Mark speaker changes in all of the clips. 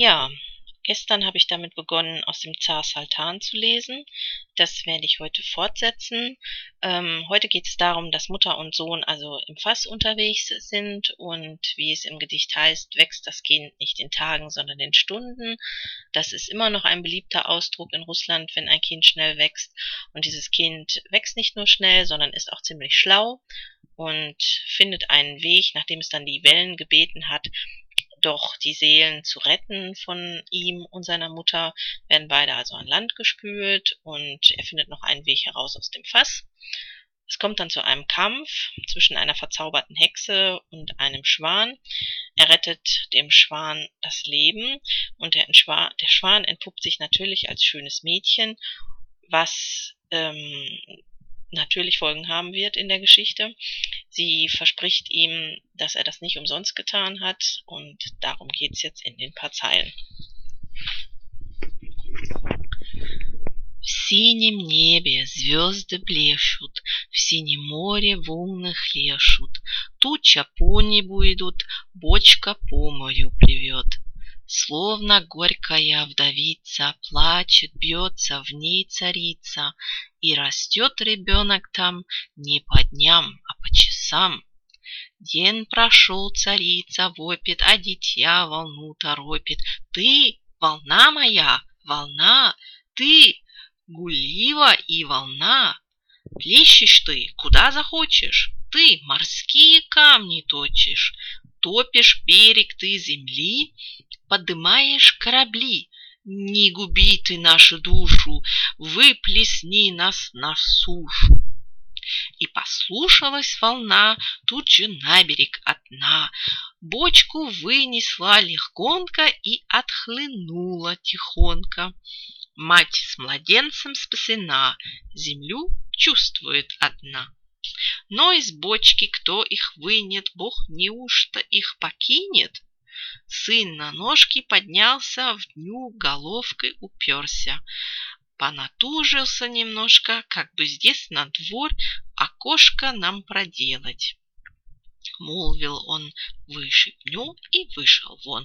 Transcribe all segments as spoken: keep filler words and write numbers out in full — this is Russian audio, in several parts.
Speaker 1: Ja, gestern habe ich damit begonnen, aus dem Zar Saltan zu lesen. Das werde ich heute fortsetzen. Ähm, heute geht es darum, dass Mutter und Sohn also im Fass unterwegs sind und wie es im Gedicht heißt, wächst das Kind nicht in Tagen, sondern in Stunden. Das ist immer noch ein beliebter Ausdruck in Russland, wenn ein Kind schnell wächst. Und dieses Kind wächst nicht nur schnell, sondern ist auch ziemlich schlau und findet einen Weg, nachdem es dann die Wellen gebeten hat, doch die Seelen zu retten von ihm und seiner Mutter, werden beide also an Land gespült und er findet noch einen Weg heraus aus dem Fass. Es kommt dann zu einem Kampf zwischen einer verzauberten Hexe und einem Schwan. Er rettet dem Schwan das Leben und der, Schwan, der Schwan entpuppt sich natürlich als schönes Mädchen, was ähm, natürlich Folgen haben wird in der Geschichte. Sie verspricht ihm, dass er das nicht umsonst getan hat, und darum geht's jetzt in den paar Zeilen.
Speaker 2: В синем небе звезды блещут, в синем море волны хлещут, туча по небу идут, бочка по морю плывет. Словно горькая вдовица плачет, бьется в ней царица, и растет ребенок там не по дням, а по часам. День прошел, царица вопит, а дитя волну торопит. Ты, волна моя, волна, ты, гулива и волна. Плещешь ты, куда захочешь, ты морские камни точишь, топишь берег ты земли, подымаешь корабли. Не губи ты нашу душу, выплесни нас на сушу. И послушалась волна, тут же на берег одна, бочку вынесла легконько и отхлынула тихонько. Мать с младенцем спасена, землю чувствует одна. Но из бочки кто их вынет, Бог неужто их покинет? Сын на ножки поднялся, в дню головкой уперся. Понатужился немножко, как бы здесь на двор окошко нам проделать. Молвил он, вышибнем, и вышел вон.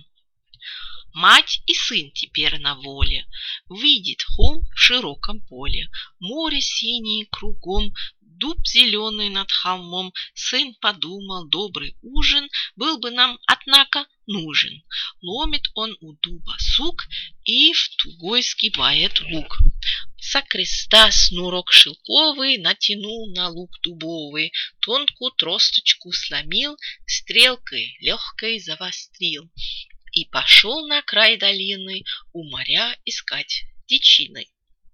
Speaker 2: Мать и сын теперь на воле. Видит холм в широком поле, море синее кругом, дуб зеленый над холмом. Сын подумал, добрый ужин был бы нам, однако, нужен. Ломит он у дуба сук и в тугой сгибает лук. Со креста снурок шелковый натянул на лук дубовый, тонкую тросточку сломил, стрелкой легкой завострил и пошел на край долины у моря искать дичины.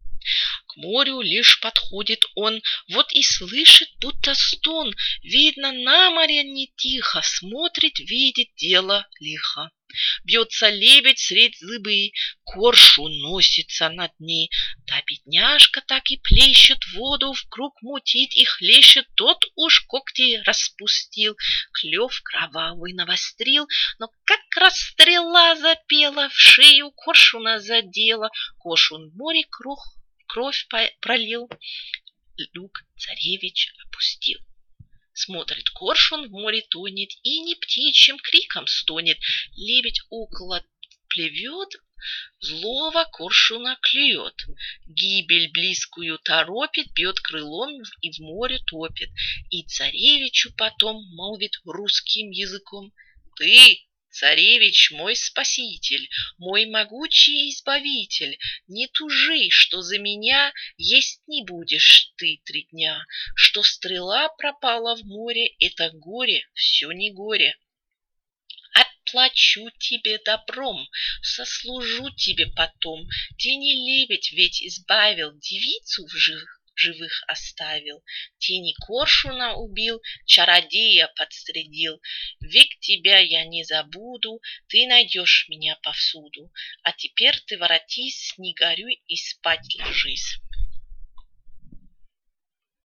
Speaker 2: К морю лишь подходит он, вот и слышит будто стон. Видно, на море не тихо, смотрит, видит дело лихо. Бьется лебедь средь зыбы, коршун носится над ней. Та бедняжка так и плещет воду, вкруг мутит и хлещет. Тот уж когти распустил, клев кровавый навострил, но как расстрела запела, в шею коршуна задела. Коршун в море круг кровь пролил, лук царевич опустил. Смотрит, коршун в море тонет и не птичьим криком стонет. Лебедь около плывет, злого коршуна клюет. Гибель близкую торопит, бьет крылом и в море топит. И царевичу потом молвит русским языком: ты, царевич, мой спаситель, мой могучий избавитель, не тужи, что за меня есть не будешь ты три дня, что стрела пропала в море, это горе, все не горе. Отплачу тебе добром, сослужу тебе потом. Тени лебедь ведь избавил, девицу в живых живых оставил, тени коршуна убил, чародея подстрелил. Век тебя я не забуду, ты найдешь меня повсюду. А теперь ты воротись, не горюй и спать ложись.